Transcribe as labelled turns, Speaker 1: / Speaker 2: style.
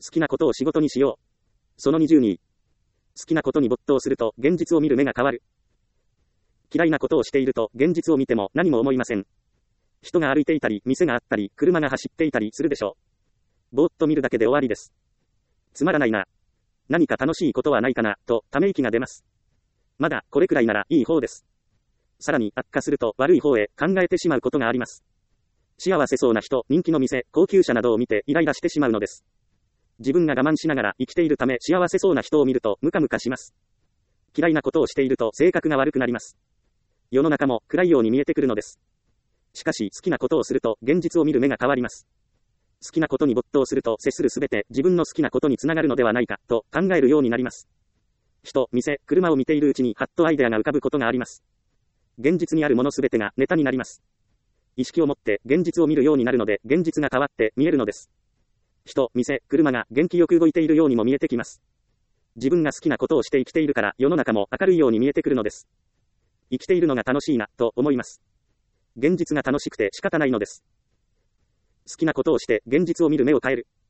Speaker 1: 好きなことを仕事にしよう。その22。好きなことに没頭すると現実を見る目が変わる。嫌いなことをしていると現実を見ても何も思いません。人が歩いていたり、店があったり、車が走っていたりするでしょう。ぼーっと見るだけで終わりです。つまらないな。何か楽しいことはないかな、とため息が出ます。まだこれくらいならいい方です。さらに悪化すると悪い方へ考えてしまうことがあります。幸せそうな人、人気の店、高級車などを見てイライラしてしまうのです。自分が我慢しながら生きているため幸せそうな人を見るとムカムカします。嫌いなことをしていると性格が悪くなります。世の中も暗いように見えてくるのです。しかし好きなことをすると現実を見る目が変わります。好きなことに没頭すると接するすべて自分の好きなことにつながるのではないかと考えるようになります。人、店、車を見ているうちにハッとアイデアが浮かぶことがあります。現実にあるものすべてがネタになります。意識を持って現実を見るようになるので現実が変わって見えるのです。人、店、車が元気よく動いているようにも見えてきます。自分が好きなことをして生きているから世の中も明るいように見えてくるのです。生きているのが楽しいなと思います。現実が楽しくて仕方ないのです。好きなことをして現実を見る目を変える。